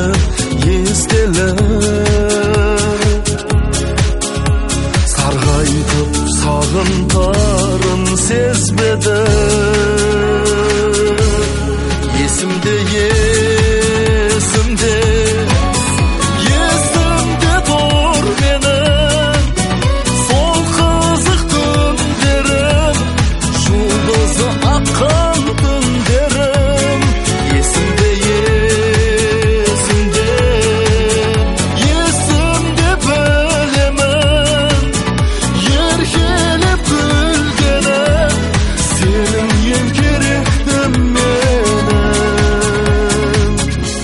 естелі сарғайтып сағынтарын сезбеді есімде тұр менің сол қызық түндерім жұлдызы аққан түндерім есімде білемін еркелеп күлгенім сенің ең керектім менің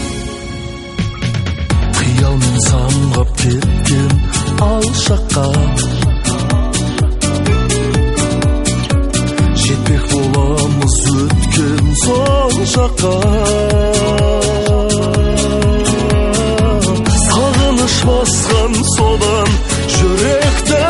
қиялмен самғап кеткен алшаққа жетпек боламыз өткен сол жаққа сағыныш басқан содан жүректі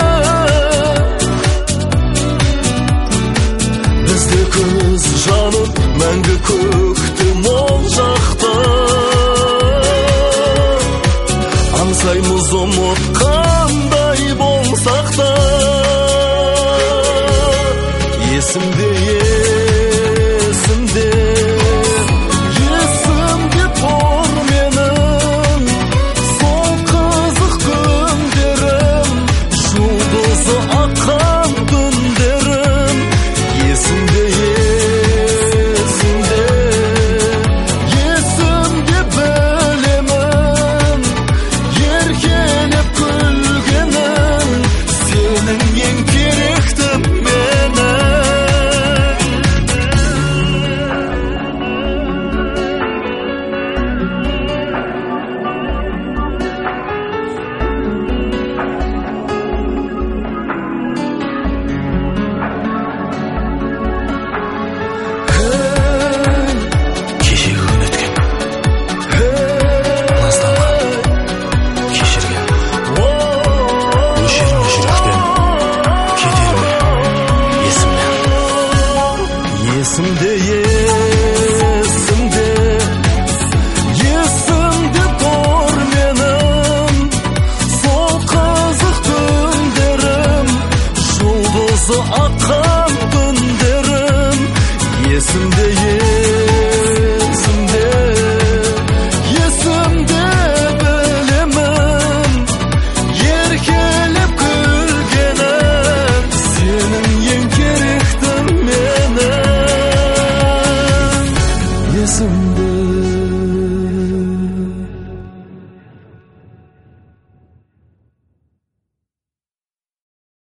бізде көз жанып мәңгі көктем ол жақта аңсаймыз ұмытқа